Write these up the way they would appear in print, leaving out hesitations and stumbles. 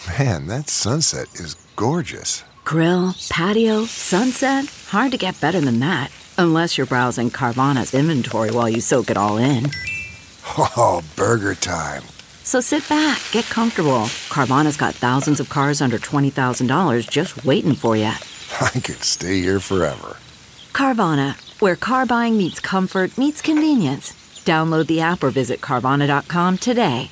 Man, that sunset is gorgeous. Grill, patio, sunset. Hard to get better than that. Unless you're browsing Carvana's inventory while you soak it all in. Oh, burger time. So sit back, get comfortable. Carvana's got thousands of cars under $20,000 just waiting for you. I could stay here forever. Carvana, where car buying meets comfort meets convenience. Download the app or visit Carvana.com today.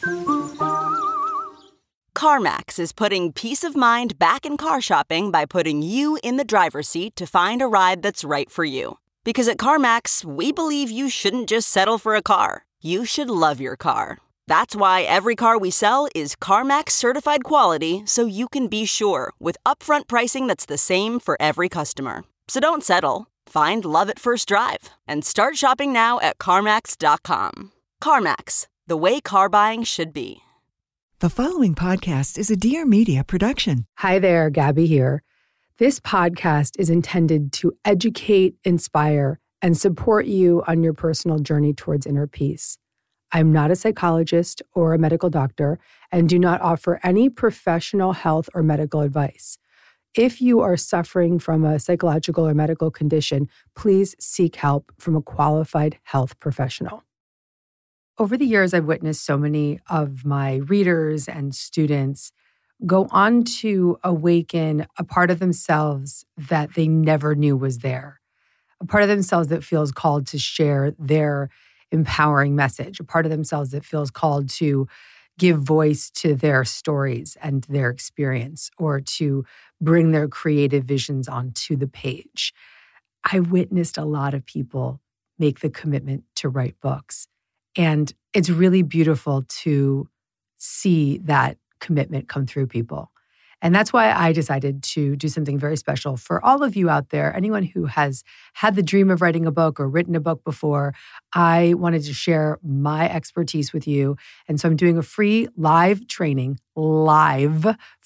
CarMax is putting peace of mind back in car shopping by putting you in the driver's seat to find a ride that's right for you. Because at CarMax, we believe you shouldn't just settle for a car. You should love your car. That's why every car we sell is CarMax certified quality, so you can be sure with upfront pricing that's the same for every customer. So don't settle. Find love at first drive and start shopping now at CarMax.com. CarMax, the way car buying should be. The following podcast is a Dear Media production. Hi there, Gabby here. This podcast is intended to educate, inspire, and support you on your personal journey towards inner peace. I'm not a psychologist or a medical doctor and do not offer any professional health or medical advice. If you are suffering from a psychological or medical condition, please seek help from a qualified health professional. Over the years, I've witnessed so many of my readers and students go on to awaken a part of themselves that they never knew was there, a part of themselves that feels called to share their empowering message, a part of themselves that feels called to give voice to their stories and their experience, or to bring their creative visions onto the page. I witnessed a lot of people make the commitment to write books. And it's really beautiful to see that commitment come through people. And that's why I decided to do something very special for all of you out there, anyone who has had the dream of writing a book or written a book before. I wanted to share my expertise with you. And so I'm doing a free live training called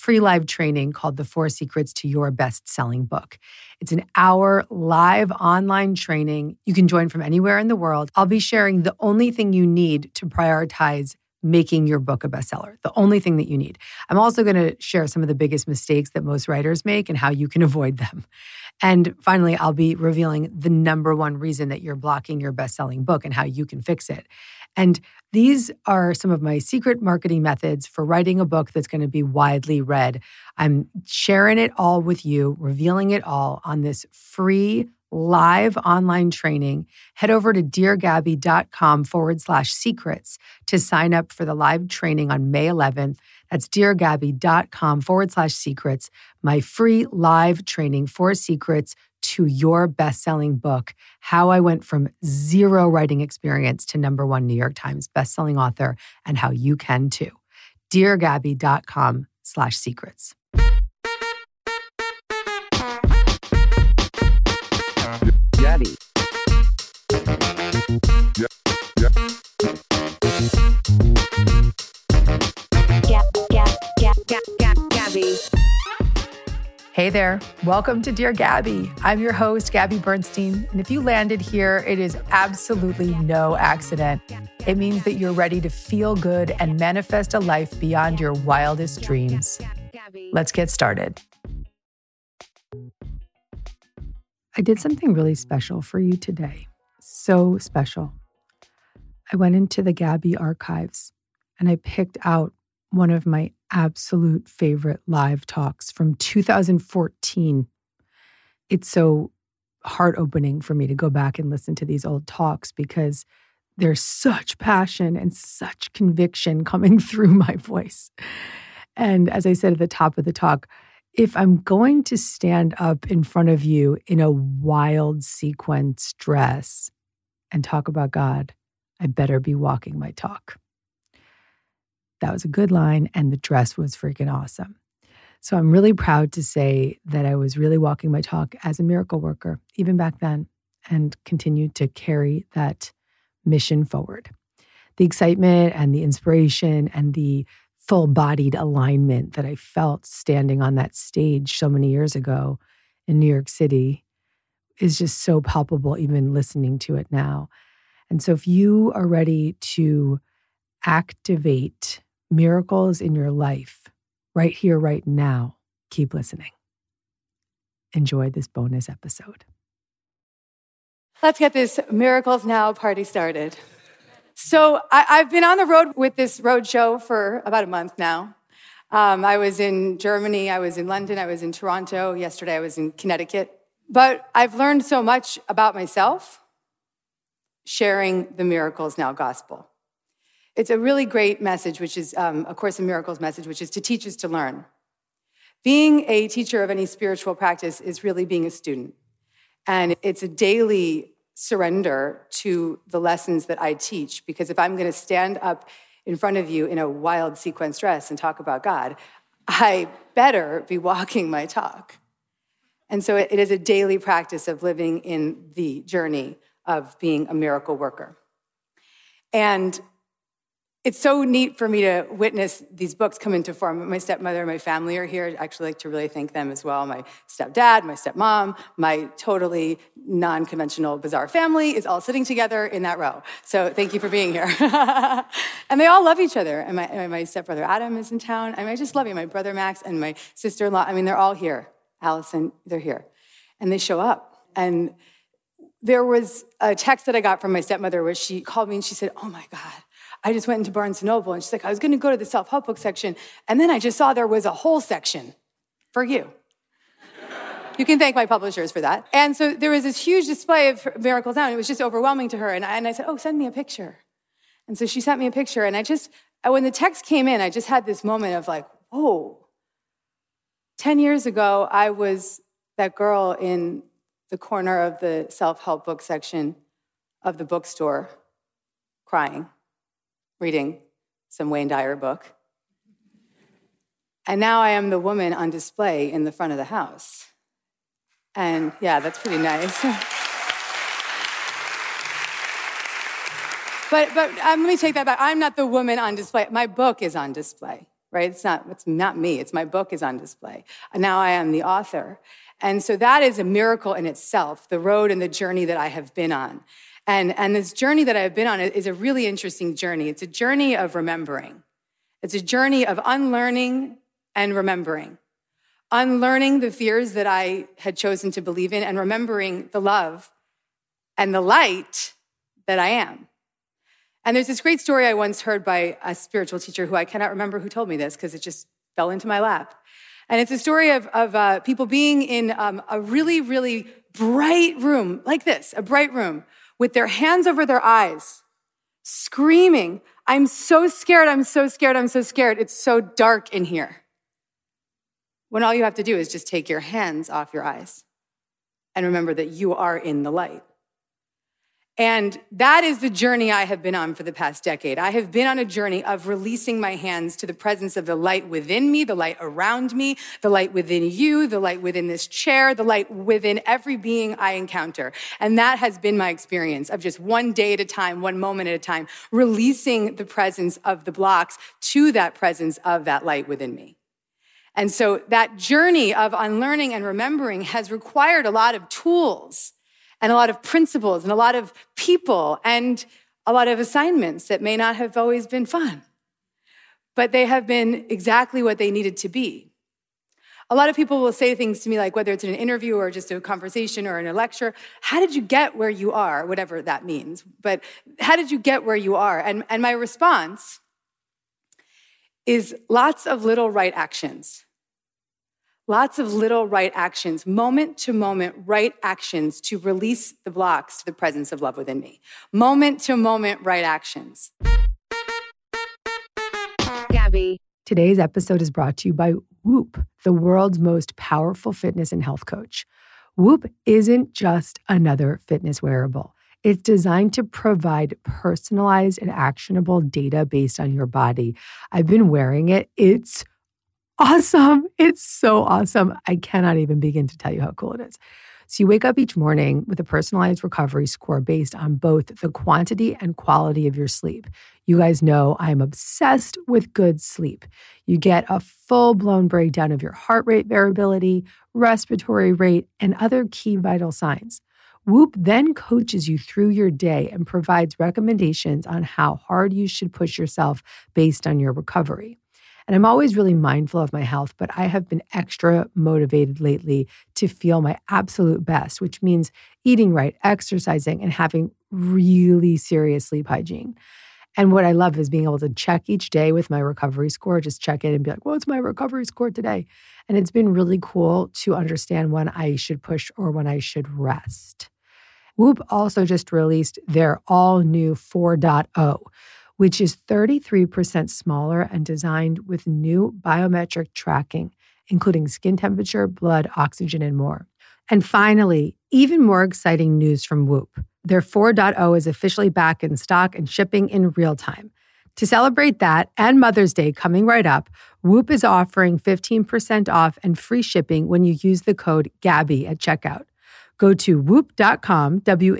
The 4 Secrets to Your Best-Selling Book. It's an hour live online training. You can join from anywhere in the world. I'll be sharing the only thing you need to prioritize making your book a bestseller, the only thing that you need. I'm also going to share some of the biggest mistakes that most writers make and how you can avoid them. And finally, I'll be revealing the number one reason that you're blocking your best-selling book and how you can fix it. And these are some of my secret marketing methods for writing a book that's going to be widely read. I'm sharing it all with you, revealing it all on this free live online training. Head over to deargabby.com/secrets to sign up for the live training on May 11th. That's deargabby.com/secrets, my free live training, 4 secrets to your best-selling book, how I went from 0 writing experience to #1 New York Times bestselling author, and how you can too. deargabby.com/secrets. Gabby. Gabby. Hey there. Welcome to Dear Gabby. I'm your host, Gabby Bernstein. And if you landed here, it is absolutely no accident. It means that you're ready to feel good and manifest a life beyond your wildest dreams. Let's get started. I did something really special for you today. So special. I went into the Gabby archives and I picked out one of my absolute favorite live talks from 2014. It's so heart-opening for me to go back and listen to these old talks because there's such passion and such conviction coming through my voice. And as I said at the top of the talk, if I'm going to stand up in front of you in a wild sequence dress and talk about God, I better be walking my talk. That was a good line, and the dress was freaking awesome. So I'm really proud to say that I was really walking my talk as a miracle worker, even back then, and continued to carry that mission forward. The excitement and the inspiration and the full-bodied alignment that I felt standing on that stage so many years ago in New York City is just so palpable, even listening to it now. And so if you are ready to activate miracles in your life right here, right now. Keep listening. Enjoy this bonus episode. Let's get this Miracles Now party started. So I've been on the road with this road show for about a month now. I was in Germany, I was in London, I was in Toronto. Yesterday I was in Connecticut. But I've learned so much about myself sharing the Miracles Now gospel. It's a really great message, which is a Course in Miracles message, which is to teach is to learn. Being a teacher of any spiritual practice is really being a student. And it's a daily surrender to the lessons that I teach, because if I'm going to stand up in front of you in a wild sequence dress and talk about God, I better be walking my talk. And so it is a daily practice of living in the journey of being a miracle worker. And it's so neat for me to witness these books come into form. My stepmother and my family are here. I'd actually like to really thank them as well. My stepdad, my stepmom, my totally non-conventional, bizarre family is all sitting together in that row. So thank you for being here. And they all love each other. And my stepbrother Adam is in town. I just love you. My brother Max and my sister-in-law, they're all here. Allison, they're here. And they show up. And there was a text that I got from my stepmother where she called me and she said, "Oh my God, I just went into Barnes & Noble." And she's like, "I was going to go to the self-help book section. And then I just saw there was a whole section for you." You can thank my publishers for that. And so there was this huge display of Miracles Now, and it was just overwhelming to her. And I said, "Oh, send me a picture." And so she sent me a picture. And when the text came in, I just had this moment of like, whoa. 10 years ago, I was that girl in the corner of the self-help book section of the bookstore, crying, reading some Wayne Dyer book. And now I am the woman on display in the front of the house. And yeah, that's pretty nice. But let me take that back. I'm not the woman on display. My book is on display, right? It's not me. It's my book is on display. And now I am the author. And so that is a miracle in itself, the road and the journey that I have been on. And this journey that I've been on is a really interesting journey. It's a journey of remembering. It's a journey of unlearning and remembering. Unlearning the fears that I had chosen to believe in and remembering the love and the light that I am. And there's this great story I once heard by a spiritual teacher who I cannot remember who told me this because it just fell into my lap. And it's a story of people being in a really, really bright room, like this, a bright room, with their hands over their eyes, screaming, "I'm so scared, I'm so scared, I'm so scared. It's so dark in here." When all you have to do is just take your hands off your eyes and remember that you are in the light. And that is the journey I have been on for the past decade. I have been on a journey of releasing my hands to the presence of the light within me, the light around me, the light within you, the light within this chair, the light within every being I encounter. And that has been my experience of just one day at a time, one moment at a time, releasing the presence of the blocks to that presence of that light within me. And so that journey of unlearning and remembering has required a lot of tools and a lot of principles and a lot of people and a lot of assignments that may not have always been fun, but they have been exactly what they needed to be. A lot of people will say things to me like, whether it's in an interview or just a conversation or in a lecture, "How did you get where you are?" Whatever that means. But how did you get where you are? And my response is lots of little right actions. Lots of little right actions, moment to moment right actions to release the blocks to the presence of love within me. Moment to moment right actions. Gabby. Today's episode is brought to you by Whoop, the world's most powerful fitness and health coach. Whoop isn't just another fitness wearable. It's designed to provide personalized and actionable data based on your body. I've been wearing it. It's awesome. It's so awesome. I cannot even begin to tell you how cool it is. So you wake up each morning with a personalized recovery score based on both the quantity and quality of your sleep. You guys know I'm obsessed with good sleep. You get a full-blown breakdown of your heart rate variability, respiratory rate, and other key vital signs. Whoop then coaches you through your day and provides recommendations on how hard you should push yourself based on your recovery. And I'm always really mindful of my health, but I have been extra motivated lately to feel my absolute best, which means eating right, exercising, and having really serious sleep hygiene. And what I love is being able to check each day with my recovery score, just check in and be like, what's my recovery score today? And it's been really cool to understand when I should push or when I should rest. Whoop also just released their all-new 4.0, which is 33% smaller and designed with new biometric tracking, including skin temperature, blood, oxygen, and more. And finally, even more exciting news from Whoop. Their 4.0 is officially back in stock and shipping in real time. To celebrate that and Mother's Day coming right up, Whoop is offering 15% off and free shipping when you use the code GABBY at checkout. Go to whoop.com,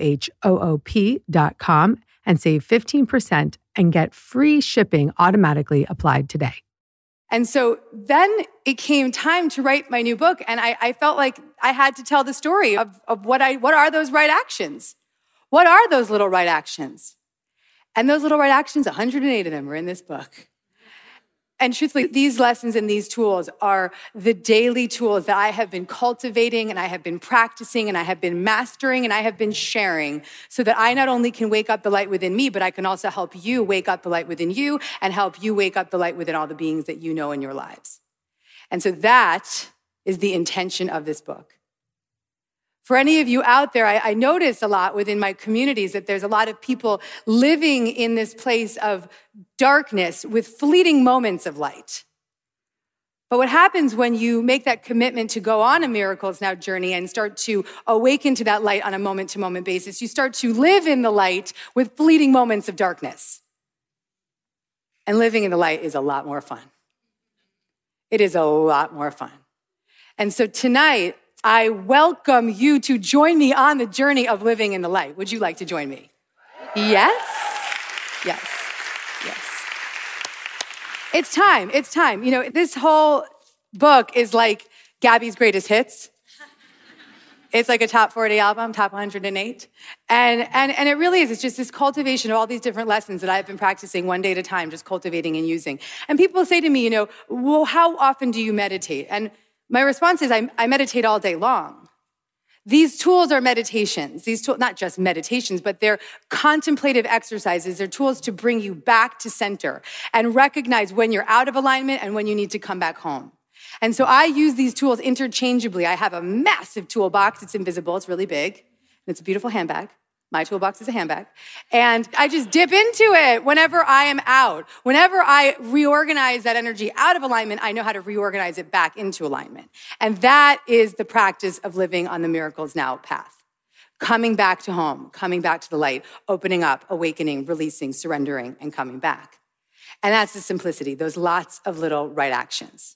WHOOP.com, and save 15% and get free shipping automatically applied today. And so then it came time to write my new book, and I felt like I had to tell the story of what are those right actions? What are those little right actions? And those little right actions, 108 of them are in this book. And truthfully, these lessons and these tools are the daily tools that I have been cultivating and I have been practicing and I have been mastering and I have been sharing so that I not only can wake up the light within me, but I can also help you wake up the light within you and help you wake up the light within all the beings that you know in your lives. And so that is the intention of this book. For any of you out there, I notice a lot within my communities that there's a lot of people living in this place of darkness with fleeting moments of light. But what happens when you make that commitment to go on a Miracles Now journey and start to awaken to that light on a moment-to-moment basis, you start to live in the light with fleeting moments of darkness. And living in the light is a lot more fun. It is a lot more fun. And so tonight, I welcome you to join me on the journey of living in the light. Would you like to join me? Yes? Yes. Yes. It's time. It's time. You know, this whole book is like Gabby's greatest hits. It's like a top 40 album, top 108. And it really is. It's just this cultivation of all these different lessons that I've been practicing one day at a time, just cultivating and using. And people say to me, you know, well, how often do you meditate? And my response is I meditate all day long. These tools are meditations. These tools, not just meditations, but they're contemplative exercises. They're tools to bring you back to center and recognize when you're out of alignment and when you need to come back home. And so I use these tools interchangeably. I have a massive toolbox. It's invisible. It's really big. And it's a beautiful handbag. My toolbox is a handbag. And I just dip into it whenever I am out. Whenever I reorganize that energy out of alignment, I know how to reorganize it back into alignment. And that is the practice of living on the Miracles Now path. Coming back to home, coming back to the light, opening up, awakening, releasing, surrendering, and coming back. And that's the simplicity, those lots of little right actions.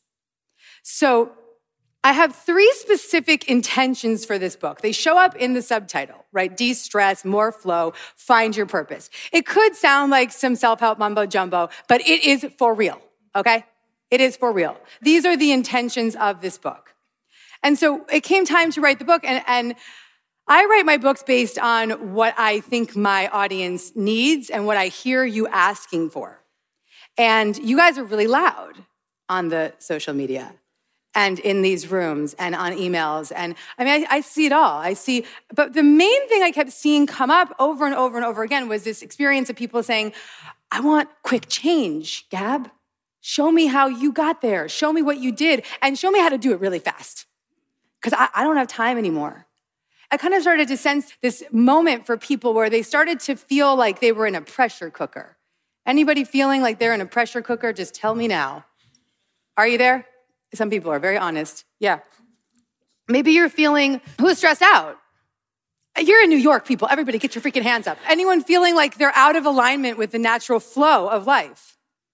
So I have 3 specific intentions for this book. They show up in the subtitle, right? De-stress, more flow, find your purpose. It could sound like some self-help mumbo jumbo, but it is for real, okay? It is for real. These are the intentions of this book. And so it came time to write the book, and I write my books based on what I think my audience needs and what I hear you asking for. And you guys are really loud on the social media and in these rooms and on emails. And I mean, I see it all. But the main thing I kept seeing come up over and over and over again was this experience of people saying, I want quick change, Gab. Show me how you got there. Show me what you did and show me how to do it really fast. Because I don't have time anymore. I kind of started to sense this moment for people where they started to feel like they were in a pressure cooker. Anybody feeling like they're in a pressure cooker? Just tell me now. Are you there? Some people are very honest. Yeah. Maybe you're feeling, who's stressed out? You're in New York, people. Everybody get your freaking hands up. Anyone feeling like they're out of alignment with the natural flow of life?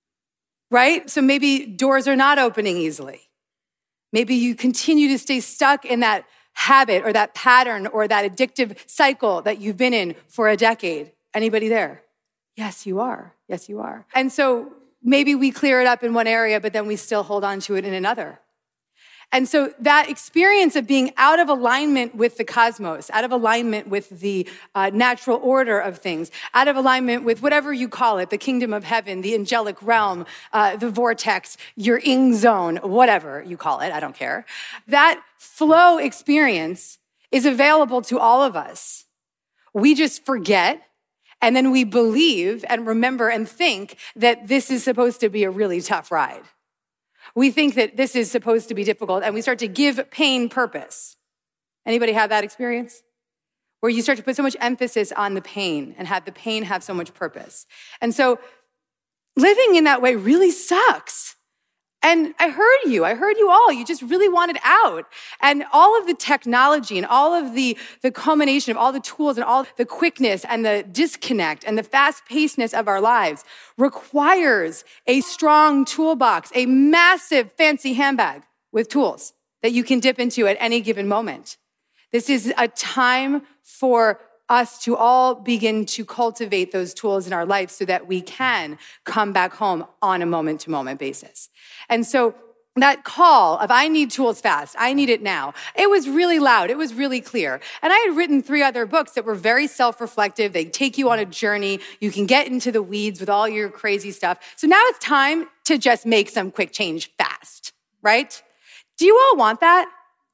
Right? So maybe doors are not opening easily. Maybe you continue to stay stuck in that habit or that pattern or that addictive cycle that you've been in for a decade. Anybody there? Yes, you are. Yes, you are. And so maybe we clear it up in one area, but then we still hold on to it in another. And so that experience of being out of alignment with the cosmos, out of alignment with the natural order of things, out of alignment with whatever you call it, the kingdom of heaven, the angelic realm, the vortex, your ing zone, whatever you call it, I don't care. That flow experience is available to all of us. We just forget, and then we believe and remember and think that this is supposed to be a really tough ride. We think that this is supposed to be difficult, and we start to give pain purpose. Anybody have that experience? Where you start to put so much emphasis on the pain and have the pain have so much purpose. And so living in that way really sucks. And I heard you all. You just really wanted out. And all of the technology and all of the culmination of all the tools and all the quickness and the disconnect and the fast-pacedness of our lives requires a strong toolbox, a massive fancy handbag with tools that you can dip into at any given moment. This is a time for us to all begin to cultivate those tools in our life so that we can come back home on a moment-to-moment basis. And so that call of, I need tools fast, I need it now, it was really loud, it was really clear. And I had written 3 other books that were very self-reflective. They take you on a journey. You can get into the weeds with all your crazy stuff. So now it's time to just make some quick change fast, right? Do you all want that?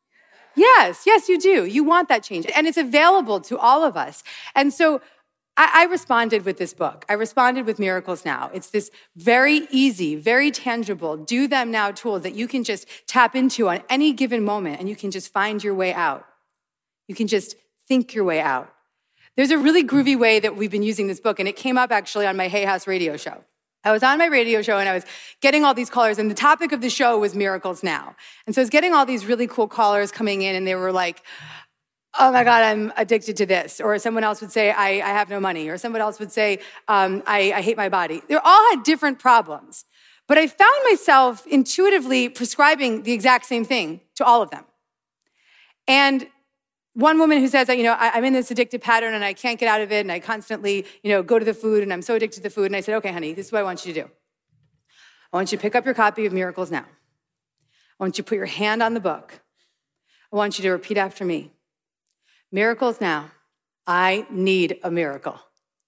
Yes, you do. You want that change. And it's available to all of us. And so I responded with this book. I responded with Miracles Now. It's this very easy, very tangible, do them now tools that you can just tap into on any given moment, and you can just find your way out. You can just think your way out. There's a really groovy way that we've been using this book, and it came up actually on my Hay House radio show. I was on my radio show and I was getting all these callers, and the topic of the show was Miracles Now. And so I was getting all these really cool callers coming in, and they were like, oh my God, I'm addicted to this. Or someone else would say, I have no money. Or someone else would say, I hate my body. They all had different problems. But I found myself intuitively prescribing the exact same thing to all of them. And one woman who says, I'm in this addictive pattern and I can't get out of it, and I constantly, go to the food, and I'm so addicted to the food. And I said, okay, honey, this is what I want you to do. I want you to pick up your copy of Miracles Now. I want you to put your hand on the book. I want you to repeat after me. Miracles Now. I need a miracle.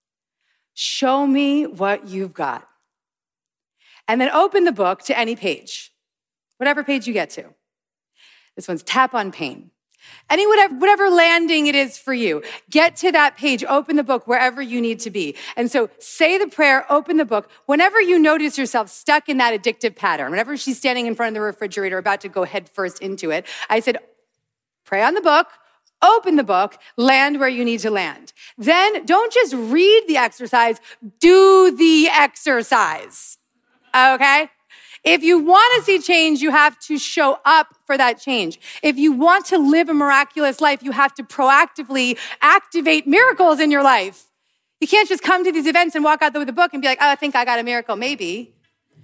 Show me what you've got. And then open the book to any page, whatever page you get to. This one's Tap on Pain. Whatever landing it is for you, get to that page, open the book wherever you need to be. And so say the prayer, open the book. Whenever you notice yourself stuck in that addictive pattern, whenever she's standing in front of the refrigerator about to go head first into it, I said, pray on the book, open the book, land where you need to land. Then don't just read the exercise, do the exercise, okay? If you want to see change, you have to show up for that change. If you want to live a miraculous life, you have to proactively activate miracles in your life. You can't just come to these events and walk out with a book and be like, oh, I think I got a miracle, maybe.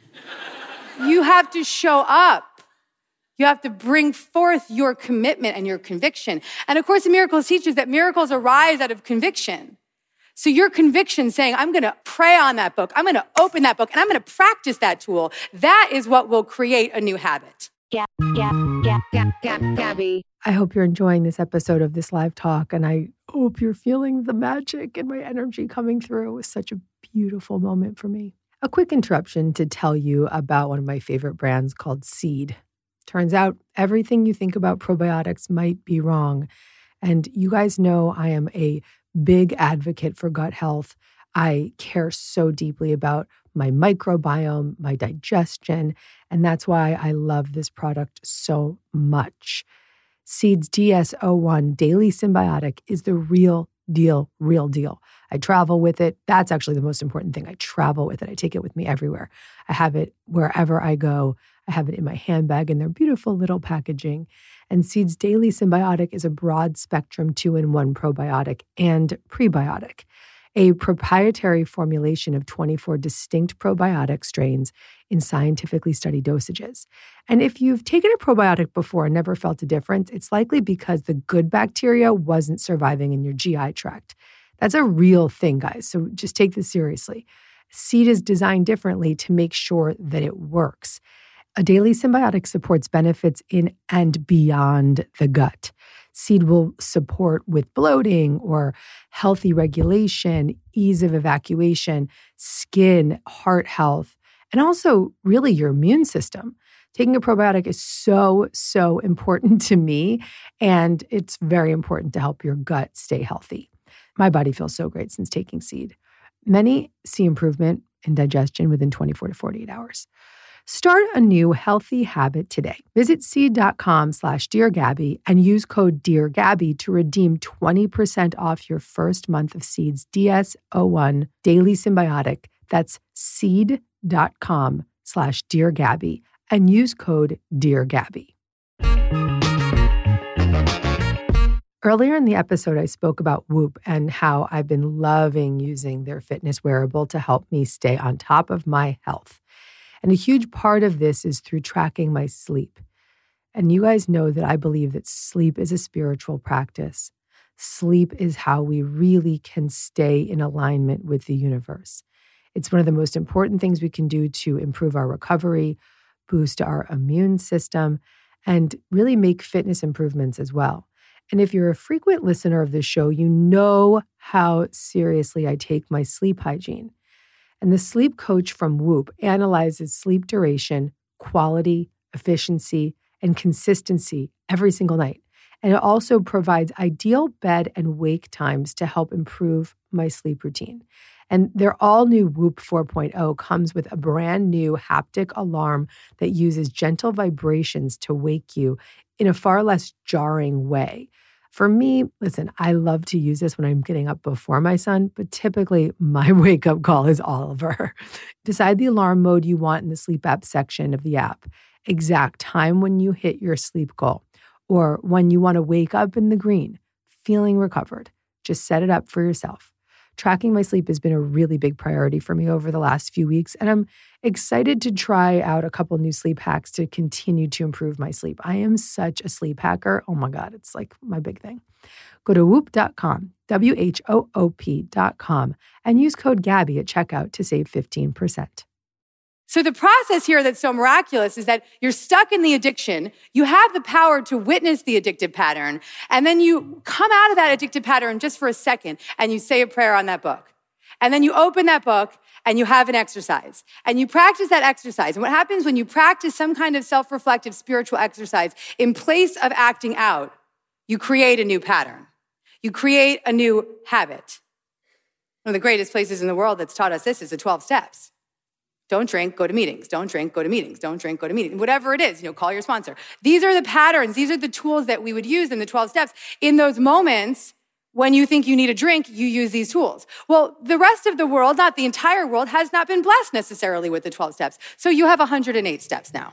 You have to show up. You have to bring forth your commitment and your conviction. And of course, the Miracles teaches that miracles arise out of conviction. So your conviction saying, I'm going to pray on that book, I'm going to open that book, and I'm going to practice that tool, that is what will create a new habit. Gabby. I hope you're enjoying this episode of this live talk, and I hope you're feeling the magic and my energy coming through. It was such a beautiful moment for me. A quick interruption to tell you about one of my favorite brands called Seed. Turns out everything you think about probiotics might be wrong. And you guys know I am a big advocate for gut health. I care so deeply about my microbiome, my digestion, and that's why I love this product so much. Seed's DS-01 Daily Symbiotic is the real deal. I travel with it. That's actually the most important thing. I travel with it. I take it with me everywhere. I have it wherever I go. I have it in my handbag in their beautiful little packaging. And Seed's Daily Symbiotic is a broad-spectrum 2-in-1 probiotic and prebiotic, a proprietary formulation of 24 distinct probiotic strains in scientifically studied dosages. And if you've taken a probiotic before and never felt a difference, it's likely because the good bacteria wasn't surviving in your GI tract. That's a real thing, guys, so just take this seriously. Seed is designed differently to make sure that it works. A daily symbiotic supports benefits in and beyond the gut. Seed will support with bloating or healthy regulation, ease of evacuation, skin, heart health, and also really your immune system. Taking a probiotic is so important to me, and it's very important to help your gut stay healthy. My body feels so great since taking Seed. Many see improvement in digestion within 24 to 48 hours. Start a new healthy habit today. Visit seed.com/DearGabby and use code DearGabby to redeem 20% off your first month of Seed's DS-01 Daily Symbiotic. That's seed.com/DearGabby and use code DearGabby. Earlier in the episode, I spoke about Whoop and how I've been loving using their fitness wearable to help me stay on top of my health. And a huge part of this is through tracking my sleep. And you guys know that I believe that sleep is a spiritual practice. Sleep is how we really can stay in alignment with the universe. It's one of the most important things we can do to improve our recovery, boost our immune system, and really make fitness improvements as well. And if you're a frequent listener of this show, you know how seriously I take my sleep hygiene. And the sleep coach from Whoop analyzes sleep duration, quality, efficiency, and consistency every single night. And it also provides ideal bed and wake times to help improve my sleep routine. And their all-new Whoop 4.0 comes with a brand new haptic alarm that uses gentle vibrations to wake you in a far less jarring way. For me, listen, I love to use this when I'm getting up before my son, but typically my wake-up call is Oliver. Decide the alarm mode you want in the sleep app section of the app, exact time when you hit your sleep goal, or when you want to wake up in the green, feeling recovered. Just set it up for yourself. Tracking my sleep has been a really big priority for me over the last few weeks, and I'm excited to try out a couple new sleep hacks to continue to improve my sleep. I am such a sleep hacker. Oh my God, it's like my big thing. Go to whoop.com, WHOOP.com, and use code Gabby at checkout to save 15%. So the process here that's so miraculous is that you're stuck in the addiction. You have the power to witness the addictive pattern. And then you come out of that addictive pattern just for a second and you say a prayer on that book. And then you open that book and you have an exercise. And you practice that exercise. And what happens when you practice some kind of self-reflective spiritual exercise in place of acting out, you create a new pattern. You create a new habit. One of the greatest places in the world that's taught us this is the 12 steps. Don't drink, go to meetings. Don't drink, go to meetings. Don't drink, go to meetings. Whatever it is, call your sponsor. These are the patterns. These are the tools that we would use in the 12 steps. In those moments when you think you need a drink, you use these tools. Well, the rest of the world, not the entire world, has not been blessed necessarily with the 12 steps. So you have 108 steps now.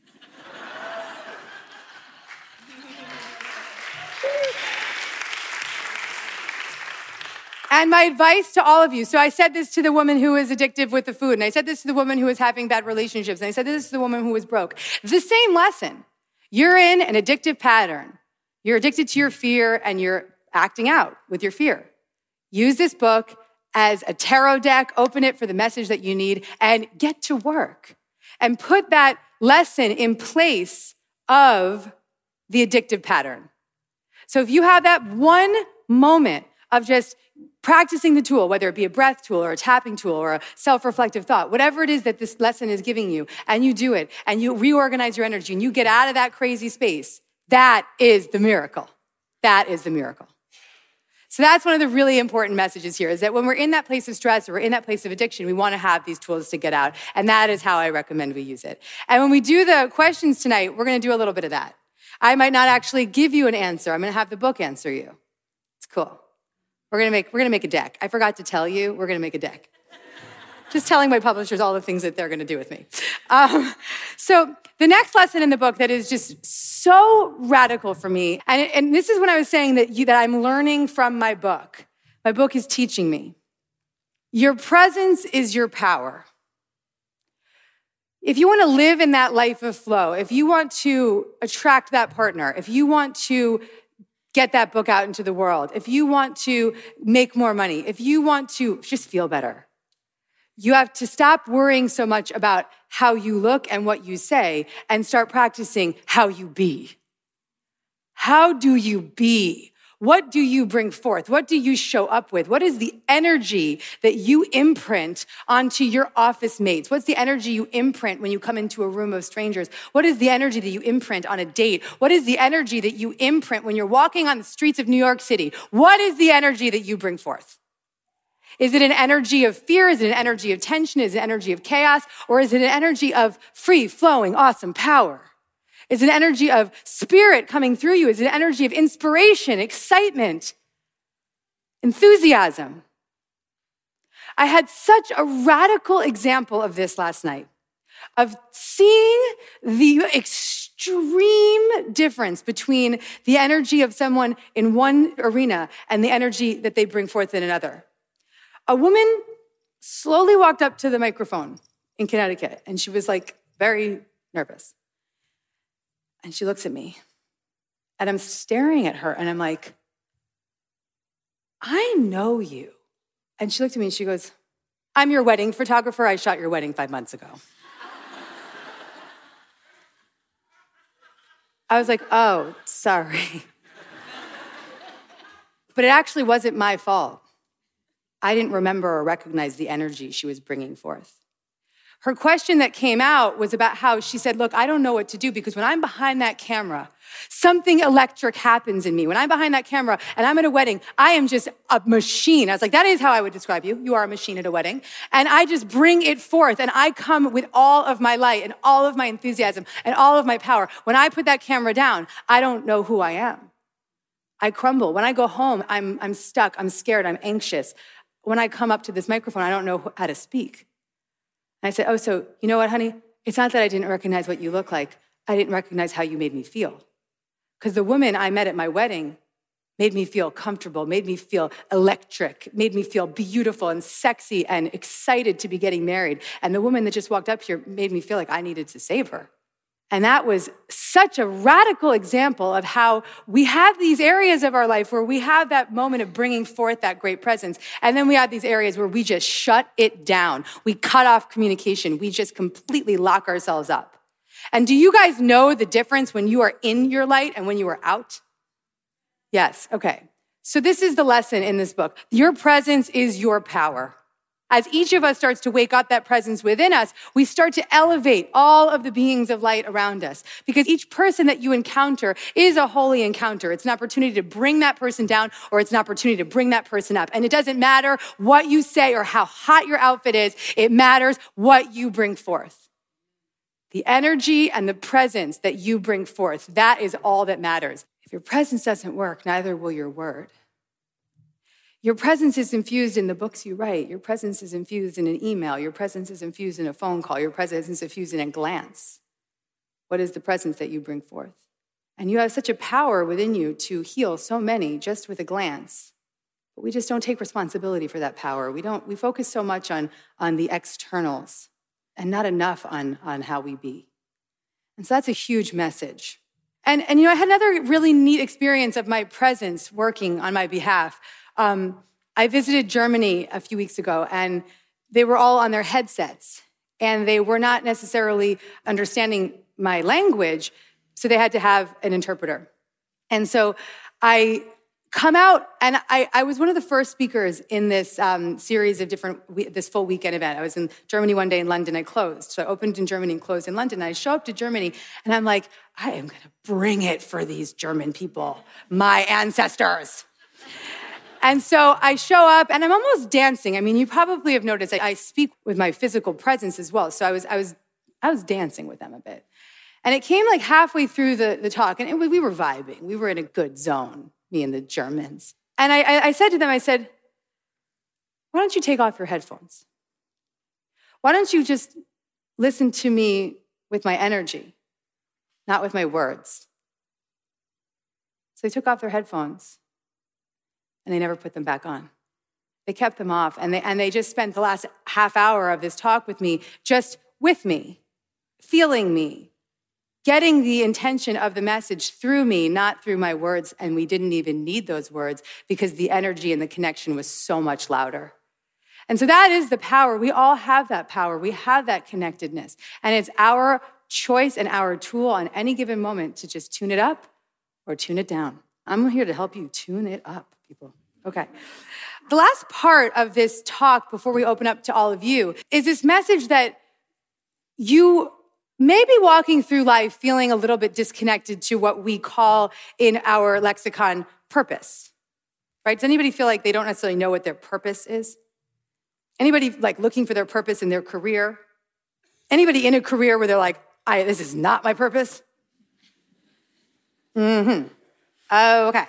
And my advice to all of you, so I said this to the woman who was addictive with the food, and I said this to the woman who was having bad relationships, and I said this to the woman who was broke. The same lesson. You're in an addictive pattern. You're addicted to your fear, and you're acting out with your fear. Use this book as a tarot deck, open it for the message that you need, and get to work. And put that lesson in place of the addictive pattern. So if you have that one moment of just practicing the tool, whether it be a breath tool or a tapping tool or a self-reflective thought, whatever it is that this lesson is giving you, and you do it, and you reorganize your energy, and you get out of that crazy space, that is the miracle. That is the miracle. So that's one of the really important messages here, is that when we're in that place of stress or we're in that place of addiction, we want to have these tools to get out, and that is how I recommend we use it. And when we do the questions tonight, we're going to do a little bit of that. I might not actually give you an answer. I'm going to have the book answer you. It's cool. We're gonna make a deck. I forgot to tell you, we're gonna make a deck. Just telling my publishers all the things that they're gonna do with me. So the next lesson in the book that is just so radical for me, and this is when I was saying that I'm learning from my book. My book is teaching me. Your presence is your power. If you want to live in that life of flow, if you want to attract that partner, if you want to get that book out into the world, if you want to make more money, if you want to just feel better, You have to stop worrying so much about how you look and what you say and start practicing how you be. How do you be? What do you bring forth? What do you show up with? What is the energy that you imprint onto your office mates? What's the energy you imprint when you come into a room of strangers? What is the energy that you imprint on a date? What is the energy that you imprint when you're walking on the streets of New York City? What is the energy that you bring forth? Is it an energy of fear? Is it an energy of tension? Is it an energy of chaos? Or is it an energy of free, flowing, awesome power? Is it an energy of spirit coming through you? Is it an energy of inspiration, excitement, enthusiasm? I had such a radical example of this last night, of seeing the extreme difference between the energy of someone in one arena and the energy that they bring forth in another. A woman slowly walked up to the microphone in Connecticut, and she was like very nervous. And she looks at me, and I'm staring at her, and I'm like, I know you. And she looked at me, and she goes, I'm your wedding photographer. I shot your wedding 5 months ago. I was like, oh, sorry. But it actually wasn't my fault. I didn't remember or recognize the energy she was bringing forth. Her question that came out was about how she said, look, I don't know what to do because when I'm behind that camera, something electric happens in me. When I'm behind that camera and I'm at a wedding, I am just a machine. I was like, that is how I would describe you. You are a machine at a wedding. And I just bring it forth and I come with all of my light and all of my enthusiasm and all of my power. When I put that camera down, I don't know who I am. I crumble. When I go home, I'm stuck, I'm scared, I'm anxious. When I come up to this microphone, I don't know how to speak. And I said, oh, so you know what, honey? It's not that I didn't recognize what you look like. I didn't recognize how you made me feel. Because the woman I met at my wedding made me feel comfortable, made me feel electric, made me feel beautiful and sexy and excited to be getting married. And the woman that just walked up here made me feel like I needed to save her. And that was such a radical example of how we have these areas of our life where we have that moment of bringing forth that great presence. And then we have these areas where we just shut it down. We cut off communication. We just completely lock ourselves up. And do you guys know the difference when you are in your light and when you are out? Yes, okay. So this is the lesson in this book. Your presence is your power. As each of us starts to wake up that presence within us, we start to elevate all of the beings of light around us. Because each person that you encounter is a holy encounter. It's an opportunity to bring that person down, or it's an opportunity to bring that person up. And it doesn't matter what you say or how hot your outfit is. It matters what you bring forth. The energy and the presence that you bring forth, that is all that matters. If your presence doesn't work, neither will your word. Your presence is infused in the books you write. Your presence is infused in an email. Your presence is infused in a phone call. Your presence is infused in a glance. What is the presence that you bring forth? And you have such a power within you to heal so many just with a glance. But we just don't take responsibility for that power. We focus so much on the externals and not enough on how we be. And so that's a huge message. And I had another really neat experience of my presence working on my behalf. I visited Germany a few weeks ago, and they were all on their headsets, and they were not necessarily understanding my language, so they had to have an interpreter. And so I come out, and I was one of the first speakers in this series of this full weekend event. I was in Germany one day, in London I closed. So I opened in Germany and closed in London. I show up to Germany, and I'm like, I am going to bring it for these German people, my ancestors. And so I show up, and I'm almost dancing. I mean, you probably have noticed I speak with my physical presence as well. So I was dancing with them a bit. And it came like halfway through the talk, and we were vibing. We were in a good zone, me and the Germans. And I said to them, I said, why don't you take off your headphones? Why don't you just listen to me with my energy, not with my words? So they took off their headphones. And they never put them back on. They kept them off, and they just spent the last half hour of this talk with me, just with me, feeling me, getting the intention of the message through me, not through my words, and we didn't even need those words because the energy and the connection was so much louder. And so that is the power. We all have that power. We have that connectedness. And it's our choice and our tool on any given moment to just tune it up or tune it down. I'm here to help you tune it up, people. Okay. The last part of this talk before we open up to all of you is this message that you may be walking through life feeling a little bit disconnected to what we call in our lexicon purpose, right? Does anybody feel like they don't necessarily know what their purpose is? Anybody like looking for their purpose in their career? Anybody in a career where they're like, this is not my purpose? Oh, okay.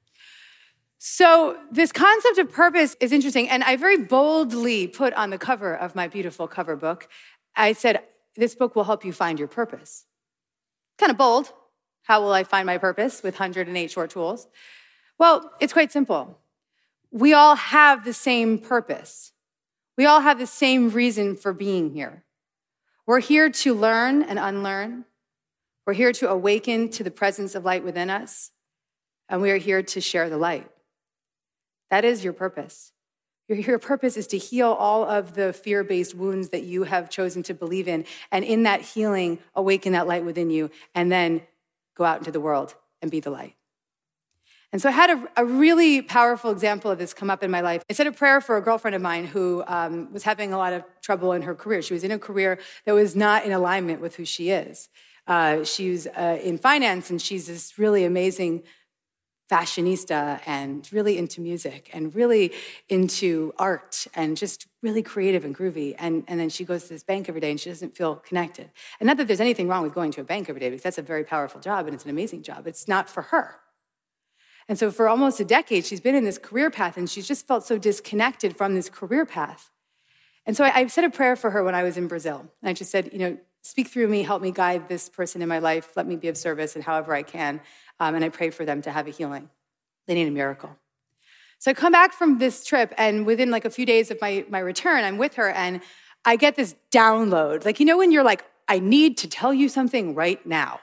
So this concept of purpose is interesting, and I very boldly put on the cover of my beautiful cover book, I said, this book will help you find your purpose. Kind of bold. How will I find my purpose with 108 short tools? Well, it's quite simple. We all have the same purpose. We all have the same reason for being here. We're here to learn and unlearn. We're here to awaken to the presence of light within us, and we are here to share the light. That is your purpose. Your purpose is to heal all of the fear-based wounds that you have chosen to believe in, and in that healing, awaken that light within you, and then go out into the world and be the light. And so I had a really powerful example of this come up in my life. I said a prayer for a girlfriend of mine who was having a lot of trouble in her career. She was in a career that was not in alignment with who she is. She was in finance, and she's this really amazing fashionista and really into music and really into art and just really creative and groovy. And then she goes to this bank every day and she doesn't feel connected. And not that there's anything wrong with going to a bank every day, because that's a very powerful job and it's an amazing job. It's not for her. And so for almost a decade, she's been in this career path and she's just felt so disconnected from this career path. And so I said a prayer for her when I was in Brazil. And I just said, speak through me, help me guide this person in my life, let me be of service in however I can. And I pray for them to have a healing. They need a miracle. So I come back from this trip, and within like a few days of my return, I'm with her, and I get this download. Like, when you're like, I need to tell you something right now.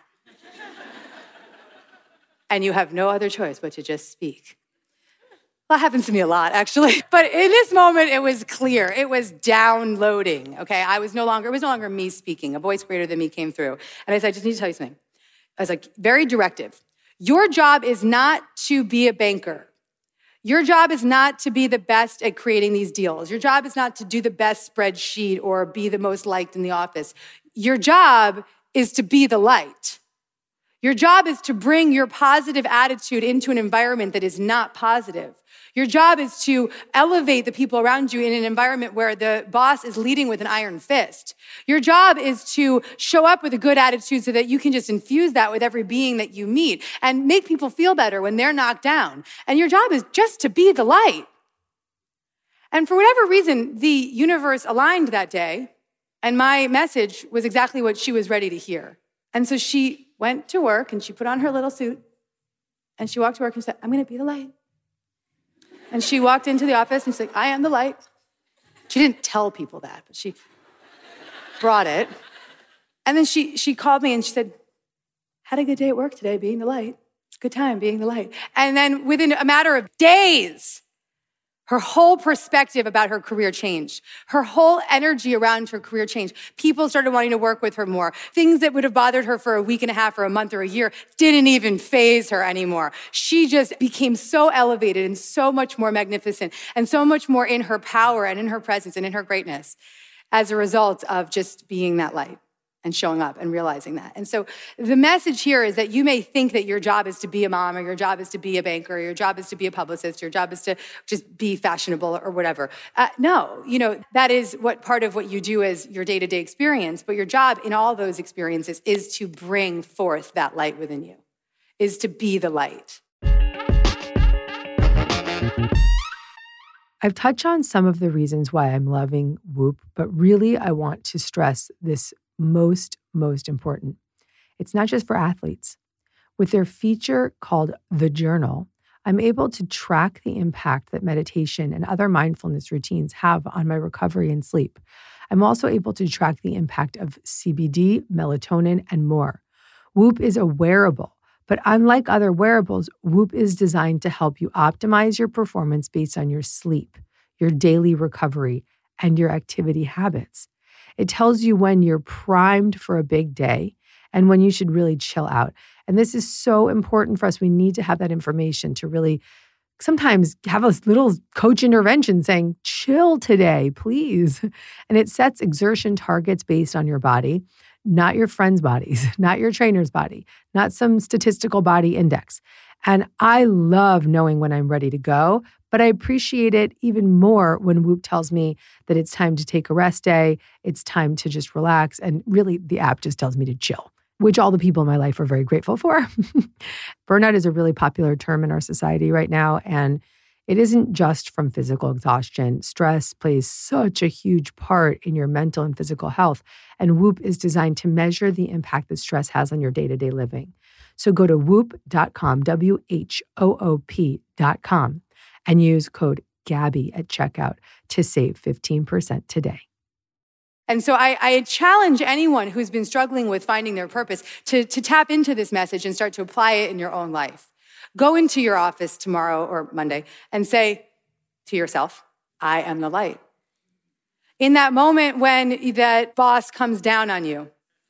And you have no other choice but to just speak. Well, that happens to me a lot, actually. But in this moment, it was clear. It was downloading, okay? It was no longer me speaking. A voice greater than me came through. And I said, I just need to tell you something. I was like, very directive. Your job is not to be a banker. Your job is not to be the best at creating these deals. Your job is not to do the best spreadsheet or be the most liked in the office. Your job is to be the light. Your job is to bring your positive attitude into an environment that is not positive. Your job is to elevate the people around you in an environment where the boss is leading with an iron fist. Your job is to show up with a good attitude so that you can just infuse that with every being that you meet and make people feel better when they're knocked down. And your job is just to be the light. And for whatever reason, the universe aligned that day, and my message was exactly what she was ready to hear. And so she went to work and she put on her little suit and she walked to work and said, I'm going to be the light. And she walked into the office and she's like, I am the light. She didn't tell people that, but she brought it. And then she called me and she said, had a good day at work today being the light. It's a good time being the light. And then within a matter of days, her whole perspective about her career changed. Her whole energy around her career changed. People started wanting to work with her more. Things that would have bothered her for a week and a half or a month or a year didn't even faze her anymore. She just became so elevated and so much more magnificent and so much more in her power and in her presence and in her greatness as a result of just being that light and showing up and realizing that. And so the message here is that you may think that your job is to be a mom, or your job is to be a banker, or your job is to be a publicist, your job is to just be fashionable or whatever. No, that is what part of what you do as your day-to-day experience, but your job in all those experiences is to bring forth that light within you, is to be the light. I've touched on some of the reasons why I'm loving Whoop, but really I want to stress this most important. It's not just for athletes. With their feature called The Journal, I'm able to track the impact that meditation and other mindfulness routines have on my recovery and sleep. I'm also able to track the impact of CBD, melatonin, and more. Whoop is a wearable, but unlike other wearables, Whoop is designed to help you optimize your performance based on your sleep, your daily recovery, and your activity habits. It tells you when you're primed for a big day and when you should really chill out. And this is so important for us. We need to have that information to really sometimes have a little coach intervention saying, chill today, please. And it sets exertion targets based on your body, not your friends' bodies, not your trainer's body, not some statistical body index. And I love knowing when I'm ready to go, but I appreciate it even more when Whoop tells me that it's time to take a rest day, it's time to just relax, and really the app just tells me to chill, which all the people in my life are very grateful for. Burnout is a really popular term in our society right now, and it isn't just from physical exhaustion. Stress plays such a huge part in your mental and physical health, and Whoop is designed to measure the impact that stress has on your day-to-day living. So go to whoop.com, WHOOP.com, and use code GABBY at checkout to save 15% today. And so I challenge anyone who's been struggling with finding their purpose to tap into this message and start to apply it in your own life. Go into your office tomorrow or Monday and say to yourself, I am the light. In that moment when that boss comes down on you,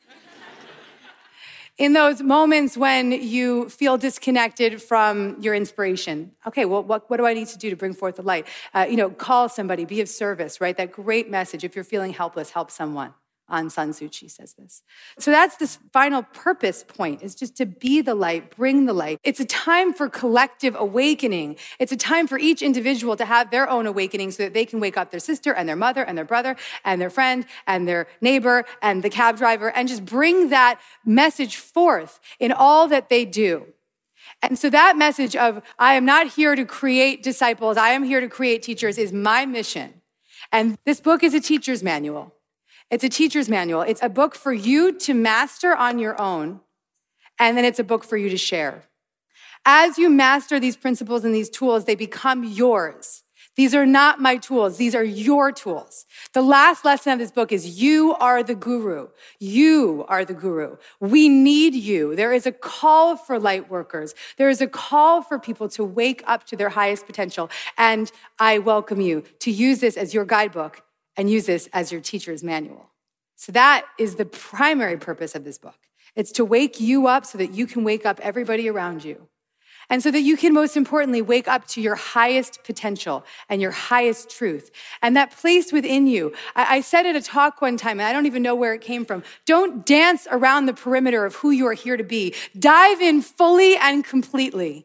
in those moments when you feel disconnected from your inspiration, okay, well, what do I need to do to bring forth the light? Call somebody, be of service, right? That great message. If you're feeling helpless, help someone. On Sun Tzu, she says this. So that's this final purpose point, is just to be the light, bring the light. It's a time for collective awakening. It's a time for each individual to have their own awakening so that they can wake up their sister and their mother and their brother and their friend and their neighbor and the cab driver and just bring that message forth in all that they do. And so that message of, I am not here to create disciples, I am here to create teachers, is my mission. And this book is a teacher's manual. It's a teacher's manual. It's a book for you to master on your own, and then it's a book for you to share. As you master these principles and these tools, they become yours. These are not my tools. These are your tools. The last lesson of this book is you are the guru. You are the guru. We need you. There is a call for light workers. There is a call for people to wake up to their highest potential. And I welcome you to use this as your guidebook and use this as your teacher's manual. So that is the primary purpose of this book. It's to wake you up so that you can wake up everybody around you. And so that you can, most importantly, wake up to your highest potential and your highest truth. And that place within you, I said at a talk one time, and I don't even know where it came from, don't dance around the perimeter of who you are here to be. Dive in fully and completely.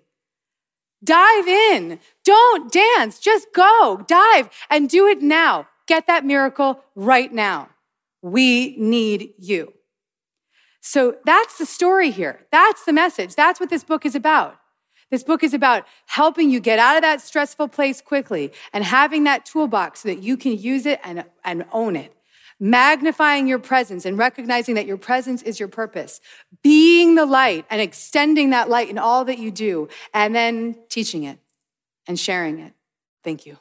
Dive in. Don't dance. Just go. Dive and do it now. Get that miracle right now. We need you. So that's the story here. That's the message. That's what this book is about. This book is about helping you get out of that stressful place quickly and having that toolbox so that you can use it and own it. Magnifying your presence and recognizing that your presence is your purpose. Being the light and extending that light in all that you do, and then teaching it and sharing it. Thank you.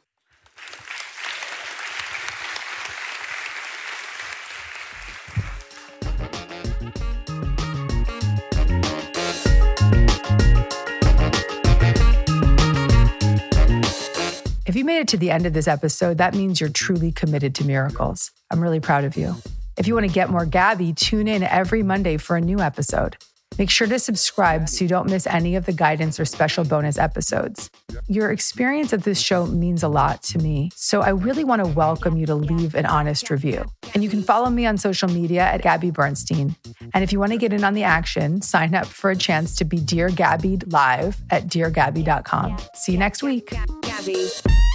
If you made it to the end of this episode, that means you're truly committed to miracles. I'm really proud of you. If you want to get more Gabby, tune in every Monday for a new episode. Make sure to subscribe so you don't miss any of the guidance or special bonus episodes. Your experience of this show means a lot to me, so I really want to welcome you to leave an honest review. And you can follow me on social media at Gabby Bernstein. And if you want to get in on the action, sign up for a chance to be Dear Gabby live at deargabby.com. See you next week. Gabby.